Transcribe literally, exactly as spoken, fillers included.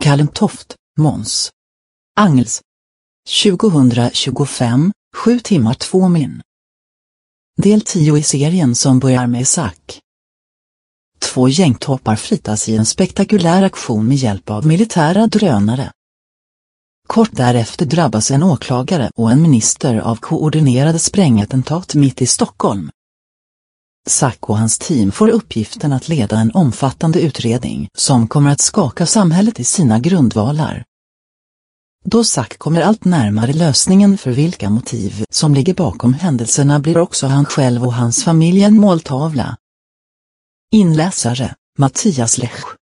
Kalmtoft, Måns. Angels. tjugohundratjugofem, sju timmar två min. Del tio i serien som börjar med Zack. Två gängtoppar fritas i en spektakulär aktion med hjälp av militära drönare. Kort därefter drabbas en åklagare och en minister av koordinerade sprängattentat mitt i Stockholm. Zack och hans team får uppgiften att leda en omfattande utredning som kommer att skaka samhället i sina grundvalar. Då Zack kommer allt närmare lösningen för vilka motiv som ligger bakom händelserna blir också han själv och hans familj en måltavla. Inläsare, Mattias Lech.